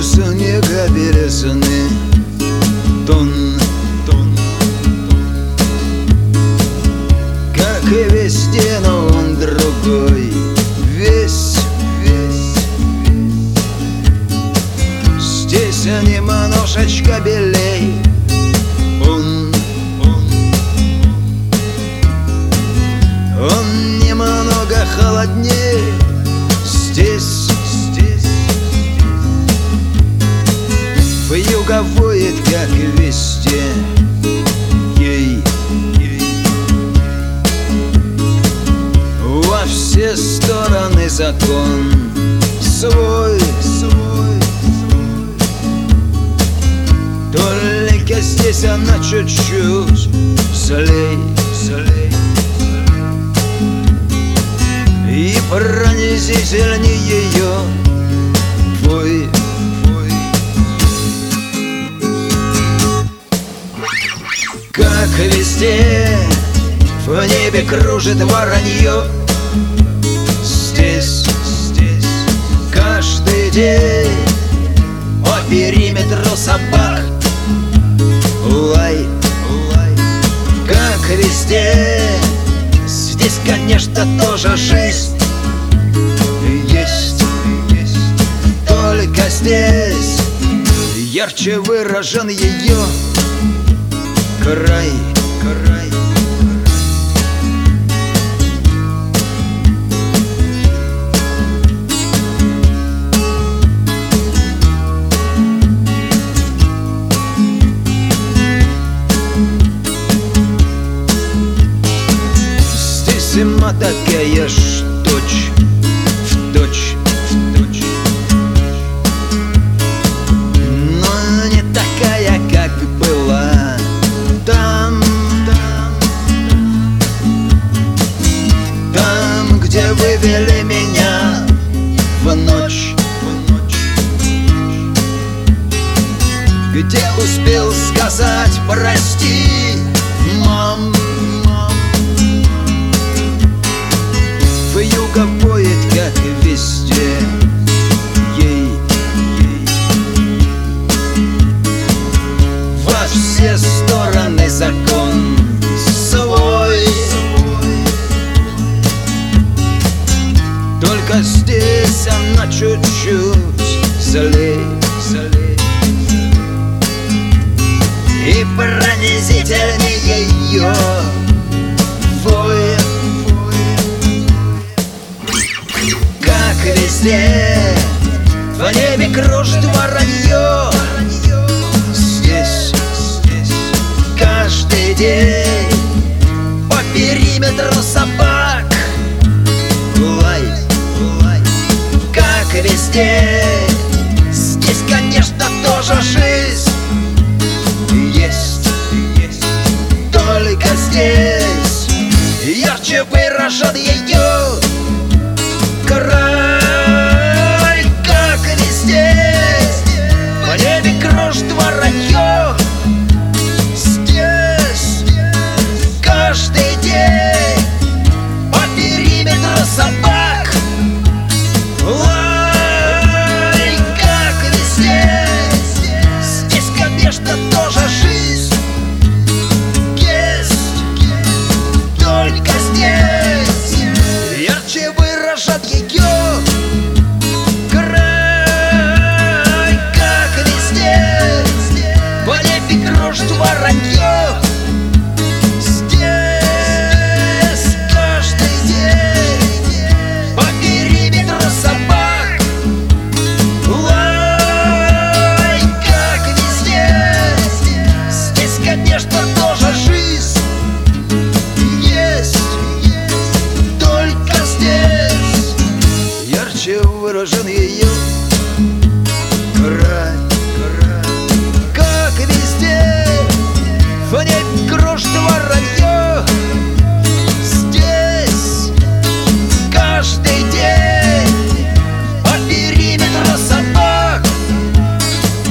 снега белесны тон, как и везде, но он другой. Весь здесь немножечко белей. Он немного холоднее. Здесь вьюга воет, как и везде. Во все стороны закон свой. Только здесь она чуть-чуть злей. И пронизительнее ее вой. Как везде в небе кружит воронье. Здесь каждый день по периметру собак лай. Как везде, здесь, конечно, тоже жизнь есть. Только здесь ярче выражен ее край. Здесь зима такая ж точь в точь, но не такая, как была там, где вывели меня в ночь, где успел сказать прости, мам. Вьюга воет, как везде. Во все стороны закон свой. Только здесь она чуть-чуть злей. И пронизительнее ее вой. Как везде в небе кружит воронье. Здесь каждый день по периметру собак лай. Как везде, здесь, конечно, тоже жизнь есть. Только здесь ярче выражен ее край. Как везде в небе кружит воронье. Здесь каждый день по периметру собак лай. Как везде, здесь, конечно, тоже жизнь есть. Только здесь ярче выражен ее край. Как везде в небе кружит воронье. Здесь каждый день по периметру собак лай. Как везде, здесь, конечно, тоже жизнь есть. Только здесь ярче выражен ее край. Как везде в небе кружит воронье. Здесь каждый день по периметру собак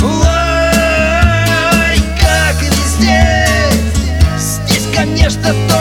лай. Как везде, здесь, конечно,